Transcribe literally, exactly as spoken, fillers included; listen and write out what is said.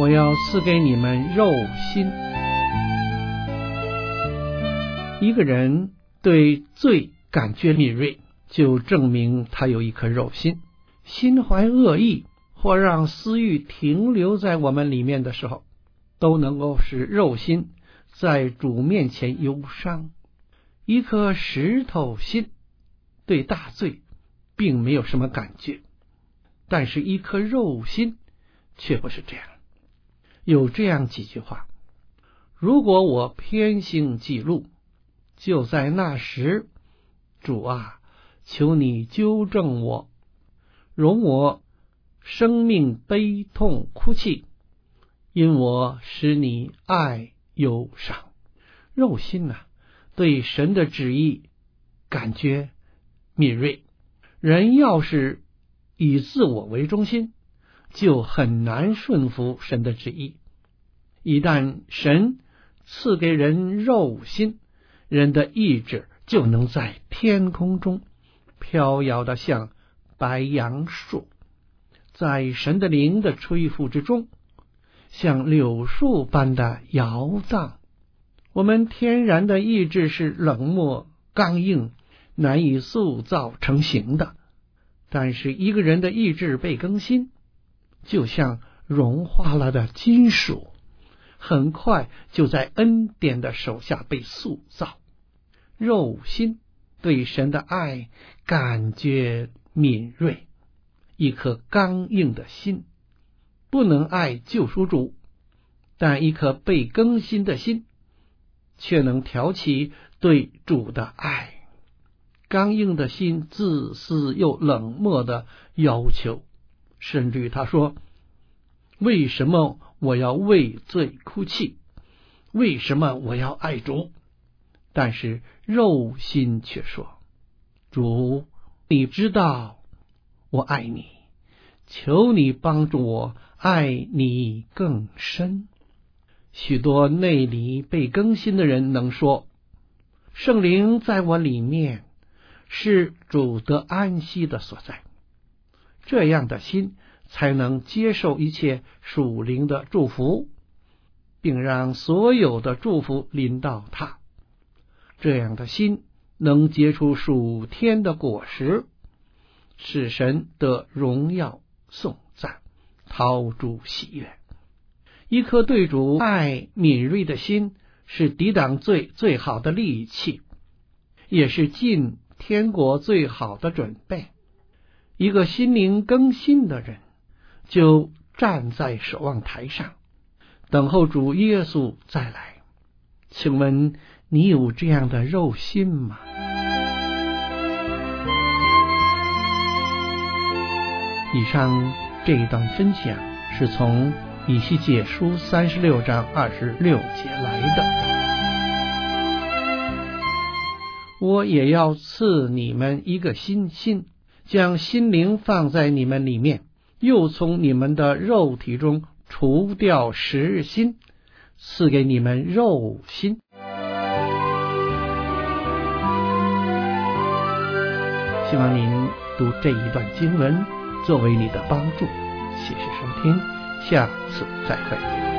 我要赐给你们肉心。一个人对罪感觉敏锐，就证明他有一颗肉心。心怀恶意或让私欲停留在我们里面的时候，都能够使肉心在主面前忧伤。一颗石头心对大罪并没有什么感觉，但是一颗肉心却不是这样。有这样几句话：如果我偏行己路，就在那时，主啊，求你纠正我，容我生命悲痛哭泣，因我使你爱忧伤。肉心啊，对神的旨意感觉敏锐。人要是以自我为中心，就很难顺服神的旨意。一旦神赐给人肉心，人的意志就能在天空中飘摇的像白杨树，在神的灵的吹拂之中，像柳树般的摇荡。我们天然的意志是冷漠刚硬，难以塑造成形的，但是一个人的意志被更新，就像融化了的金属，很快就在恩典的手下被塑造。肉心对神的爱感觉敏锐，一颗刚硬的心不能爱救赎主，但一颗被更新的心却能挑起对主的爱。刚硬的心自私又冷漠的要求，甚至于他说，为什么我要为罪哭泣？为什么我要爱主？但是肉心却说，主，你知道我爱你，求你帮助我爱你更深。许多内里被更新的人能说，圣灵在我里面，是主得安息的所在。这样的心才能接受一切属灵的祝福，并让所有的祝福临到他。这样的心能结出属天的果实，使神得荣耀颂赞，讨主喜悦。一颗对主爱敏锐的心，是抵挡罪最好的利器，也是进天国最好的准备。一个心灵更新的人，就站在守望台上，等候主耶稣再来。请问你有这样的肉心吗？以上这一段分享是从以西结书三十六章二十六节来的。我也要赐你们一个新心，将心灵放在你们里面，又从你们的肉体中除掉实心，赐给你们肉心。希望您读这一段经文作为你的帮助。谢谢收听，下次再会。